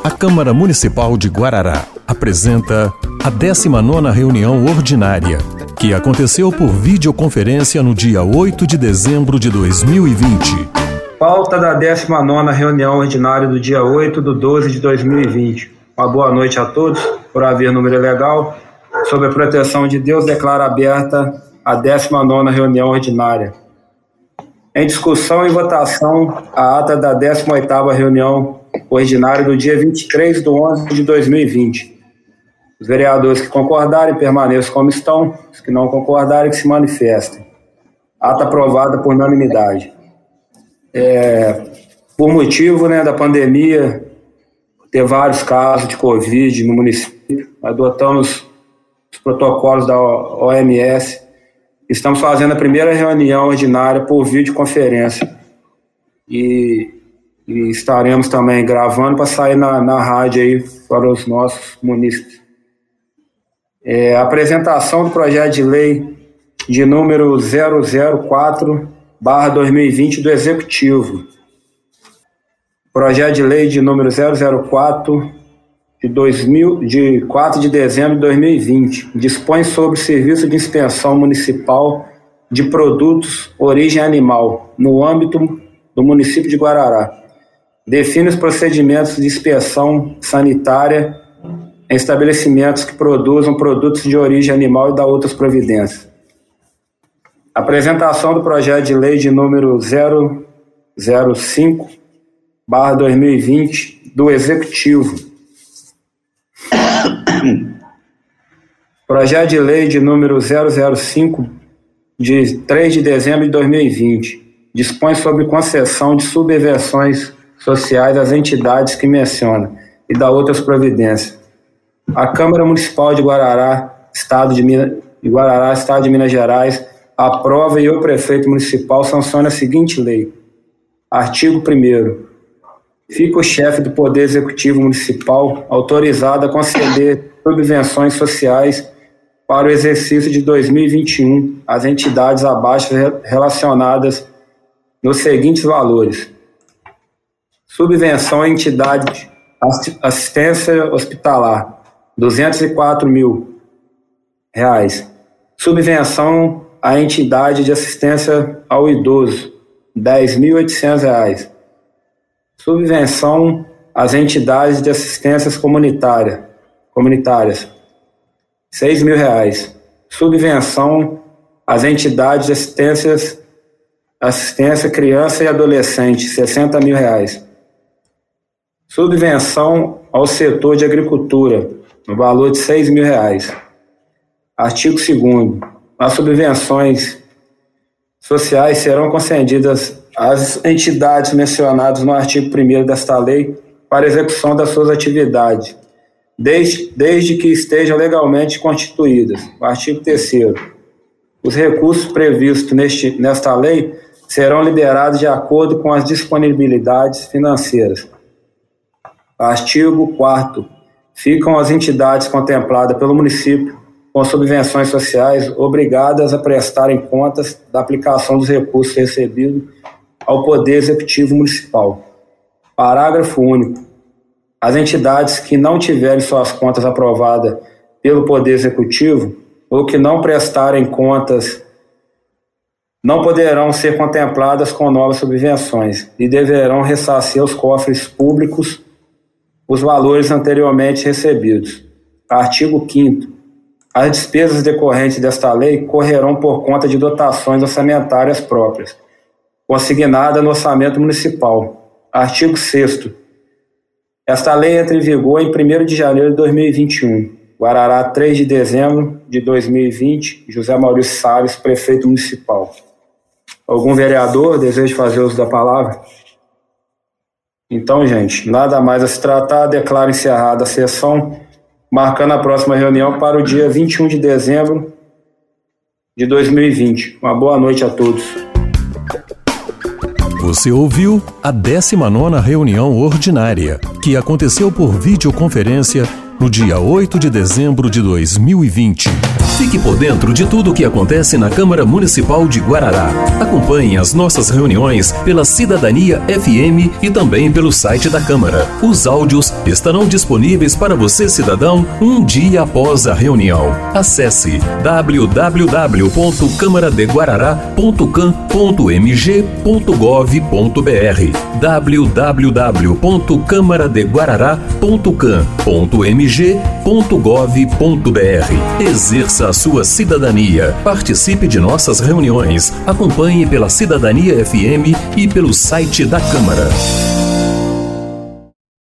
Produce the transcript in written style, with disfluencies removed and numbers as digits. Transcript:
A Câmara Municipal de Guarará apresenta a 19ª reunião ordinária, que aconteceu por videoconferência no dia 8 de dezembro de 2020. Pauta da 19ª reunião ordinária do dia 8/12 de 2020. Uma boa noite a todos, por haver número legal. Sob a proteção de Deus, declaro aberta a 19ª reunião ordinária. Em discussão e votação, a ata da 18ª reunião ordinária do dia 23/11 de 2020. Os vereadores que concordarem permaneçam como estão, os que não concordarem que se manifestem. Ata aprovada por unanimidade. Por motivo da pandemia, ter vários casos de Covid no município, adotamos os protocolos da OMS. Estamos fazendo a primeira reunião ordinária por videoconferência e estaremos também gravando para sair na rádio aí para os nossos munícipes. A apresentação do projeto de lei de número 004/2020 do Executivo. Projeto de lei de número 004 de 4 de dezembro de 2020 dispõe sobre o serviço de inspeção municipal de produtos origem animal no âmbito do município de Guarará. Define os procedimentos de inspeção sanitária em estabelecimentos que produzam produtos de origem animal e dá outras providências. Apresentação do projeto de lei de número 005/2020 do Executivo. Projeto de lei de número 005 de 3 de dezembro de 2020 dispõe sobre concessão de subvenções sociais às entidades que menciona e dá outras providências. A Câmara Municipal de Guarará, Estado de Minas Gerais, aprova e o prefeito municipal sanciona a seguinte lei. Artigo 1º. Fica o chefe do Poder Executivo Municipal autorizado a conceder subvenções sociais para o exercício de 2021 às entidades abaixo relacionadas nos seguintes valores. Subvenção à entidade assistência hospitalar, R$204 mil. Subvenção à entidade de assistência ao idoso, R$10.800. Subvenção às entidades de assistências comunitárias, R$6.000. Subvenção às entidades de assistência criança e adolescente, R$60.000. Subvenção ao setor de agricultura, no valor de R$6.000. Artigo 2º. As subvenções sociais serão concedidas às entidades mencionadas no artigo 1º desta lei para execução das suas atividades, desde que estejam legalmente constituídas. O artigo 3º. Os recursos previstos nesta lei serão liberados de acordo com as disponibilidades financeiras. Artigo 4º. Ficam as entidades contempladas pelo município com subvenções sociais obrigadas a prestarem contas da aplicação dos recursos recebidos ao Poder Executivo Municipal. Parágrafo único. As entidades que não tiverem suas contas aprovadas pelo Poder Executivo ou que não prestarem contas não poderão ser contempladas com novas subvenções e deverão ressarcir aos cofres públicos os valores anteriormente recebidos. Artigo 5º. As despesas decorrentes desta lei correrão por conta de dotações orçamentárias próprias, consignada no orçamento municipal. Artigo 6º. Esta lei entra em vigor em 1º de janeiro de 2021. Guarará, 3 de dezembro de 2020. José Maurício Salles, prefeito municipal. Algum vereador deseja fazer uso da palavra? Então, gente, nada mais a se tratar. Declaro encerrada a sessão, marcando a próxima reunião para o dia 21 de dezembro de 2020. Uma boa noite a todos. Você ouviu a 19ª reunião ordinária, que aconteceu por videoconferência no dia 8 de dezembro de 2020. Fique por dentro de tudo o que acontece na Câmara Municipal de Guarará. Acompanhe as nossas reuniões pela Cidadania FM e também pelo site da Câmara. Os áudios estarão disponíveis para você, cidadão, um dia após a reunião. Acesse www.camaradeguarará.cam.mg.gov.br www.camaradeguarará.cam.mg.gov.br. Exerça a sua cidadania. Participe de nossas reuniões. Acompanhe pela Cidadania FM e pelo site da Câmara.